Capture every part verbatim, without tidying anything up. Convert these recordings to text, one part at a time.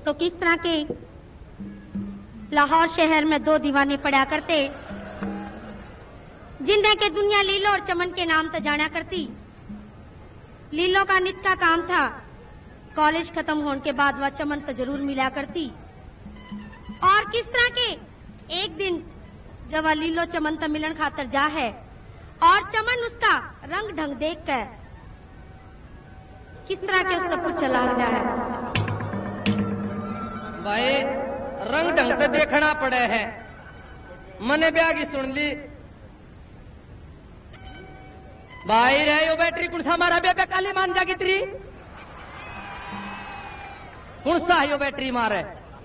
तो किस तरह के लाहौर शहर में दो दीवाने पड़ा करते, जिन्हें के दुनिया लीलो और चमन के नाम तो जाना करती। लीलो का नित्य का काम था, कॉलेज खत्म होने के बाद वह चमन तो जरूर मिला करती। और किस तरह के एक दिन जब वह लीलो चमन तो मिलन खातर जा है और चमन उसका रंग ढंग देख कर किस तरह के उसका कुछ चला जा है। भाई रंग ढंग तो देखना पड़े है, मने ब्याह की सुन ली भाई रे। यो बैटरी कौन सा मारा बे काली मान जागी तेरी, कौन सा यो बैटरी मारे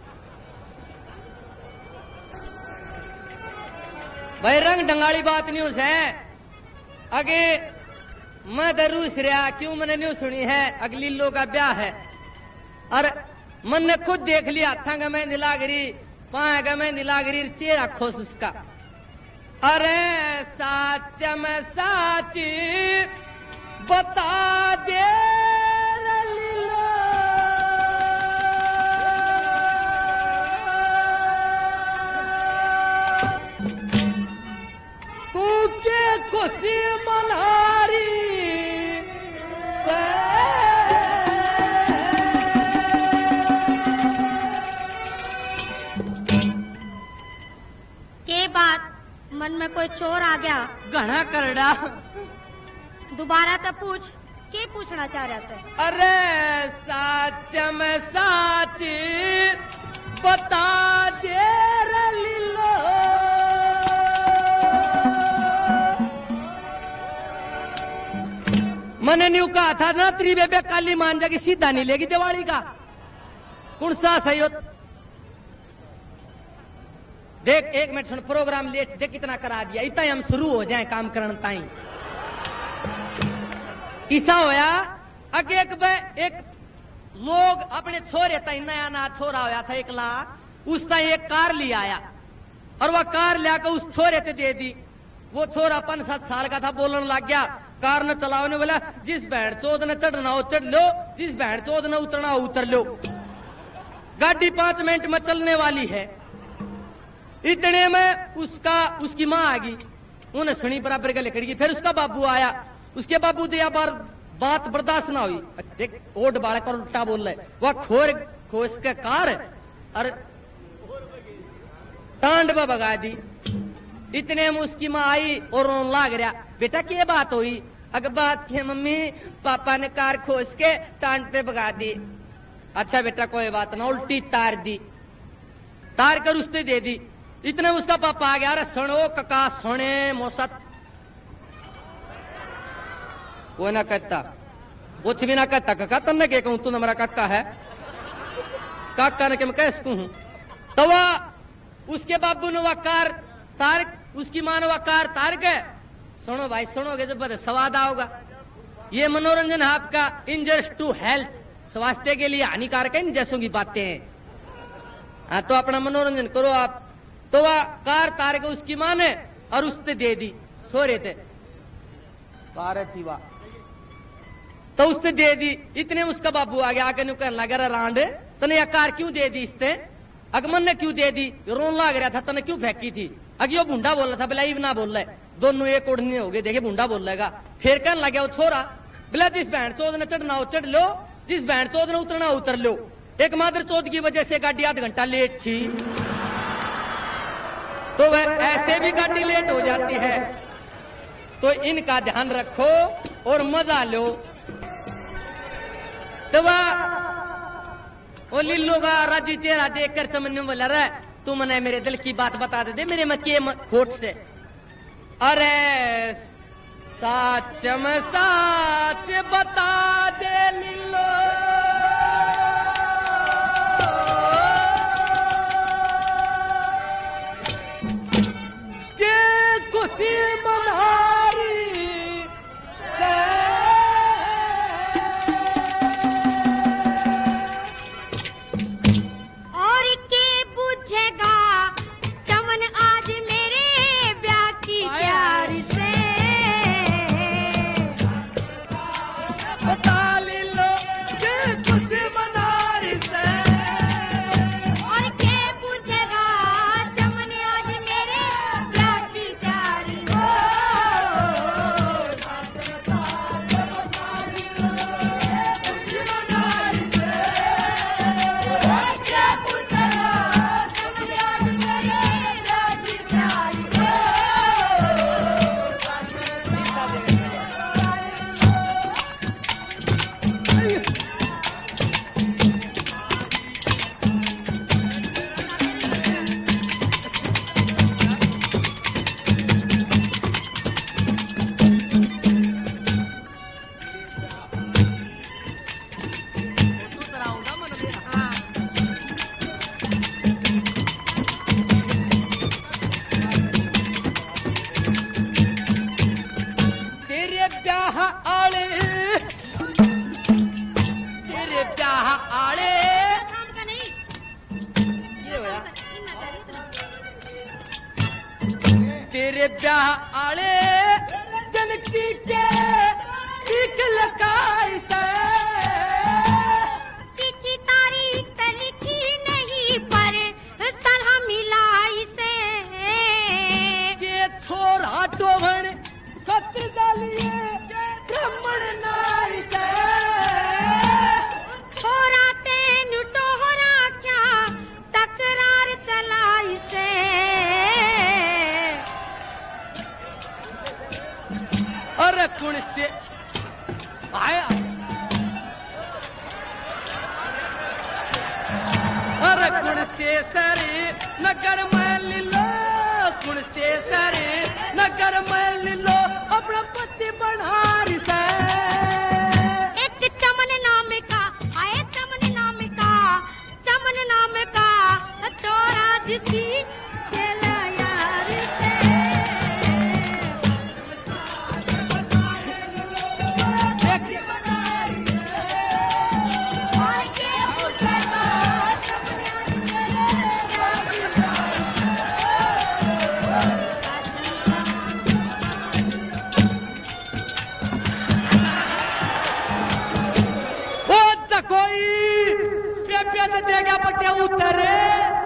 भाई। रंग ढंगाली बात नहीं है आगे मैं दरूस रहा क्यों मैंने नहीं सुनी है। अगली लोग का ब्याह है और मन ने खुद देख लिया था कि मैं नीलागिरी पाएगा मैं नीलागिरी चेहरा खोस उसका। अरे साच में साची बता दे लीलो, तू के खुशी मनारी के बात मन में कोई चोर आ गया घना करड़ा। दोबारा तो पूछ, के पूछना चाह रहा था। अरे साच में साची बता दे लीलो, मैंने न्यू कहा था ना तेरी बेबे काली मान जाएगी सीधा नहीं लेगी दिवाली का। कौन सा सही हो देख, एक मिनट सुन, प्रोग्राम लेट देख कितना करा दिया, इतना हम शुरू हो जाए काम करने ताई। किसा होया अगे एक एक लोग अपने छोरे ताई नया ना छोरा होया था एक ला, उस ताई एक कार ले आया और वह कार लाकर उस छोरे ते दे दी। वो छोरा पांच सात साल का था, बोलने लग गया कार न चलाने बोला जिस बहन चौथ ने चढ़ना हो चढ़ लो, जिस बहन चौथ ने उतरना हो उतर लो। गाड़ी पांच मिनट में चलने वाली है। इतने में उसका उसकी माँ आ गई, उन्हें सुनी बराबर का लिखड़ गई। फिर उसका बाबू आया, उसके बाबू दिया बार बात बर्दाश्त ना हुई। देख ओट बालक और उल्टा बोल रहे, वह खोर खोस के कार और टांड में भगा दी। इतने में उसकी माँ आई और रोन लाग रहा, बेटा क्या बात हुई। अगर बात की मम्मी पापा ने कार खोस के टांड पे भगा दी। अच्छा बेटा कोई बात ना, उल्टी तार दी, तार कर उसने दे दी। इतने उसका पापा आ गया, अरे सुनो कका सोने मोसत, वो ना कहता कुछ भी ना कहता। कका तन्ने के कहूं, तू ना मेरा काका है, काका ने के मैं कैसे कहूं। तो वह उसके बाबू ने वह कार तार, उसकी मां ने वह कार तार के, सुनो भाई सुनोगे जब बड़े स्वाद आओगा। ये मनोरंजन है आपका, इंजर्स टू हेल्थ, स्वास्थ्य के लिए हानिकारक है इन जैसों की बातें हैं। हाँ तो अपना मनोरंजन करो आप। तो वह कार तार के उसकी मां ने और उसने दे दी, छोरे थे कार थी वह, तो उसने दे दी। इतने उसका बाबू आ गया, आके न्यू कहने लगा रांडे तने यह कार क्यों दे दी इसने, अगमन ने क्यों दे दी, रोन लग रहा था तने क्यों फेंकी थी। अगे वो भूडा बोल रहा था, बिलाई ना बोल रहा है, दोनों एक ओढ़ने हो गए। देखे भूडा बोल रहेगा, फिर कहने लगे वो छोरा बिला जिस बहन चौथ ने चढ़ना हो चढ़ लो, जिस बहन चौथ ने उतरना हो उतर लो। एक मादर चौथ की वजह से गाड़ी आध घंटा लेट थी, तो वह ऐसे भी गाड़ी लेट हो जाती है। तो इनका ध्यान रखो और मजा लो। तो वह वो लिल्लू का राजी चेहरा देखकर समझने बोला रहा, तू मने मेरे दिल की बात बता दे, दे मेरे में के खोट से। अरे साच में साच बता दे लिल्लो, के खुशी मनारी से और के पूछेगा चमन आज मेरे ब्याह की प्यारी से। बता लिल्लो के ब्याह आले जनकी के ठीक लगाई से तिथि तारीख त लिखी नहीं पर सलाह मिलाई से के छोरा टोभण कत्र डालिए ब्राह्मण नाई से छोरा तेन टोहरा क्या तकरार चलाई से अरे कुण से आया अरे कुण से सरे नगर में लो कुण से सरे नगर में लो अपना पति बनारी से एक चमन नाम का आए चमन नाम का चमन नाम का चोरा जिसकी चला यार से और के पूछेगा कोई देगा पटिया उतरे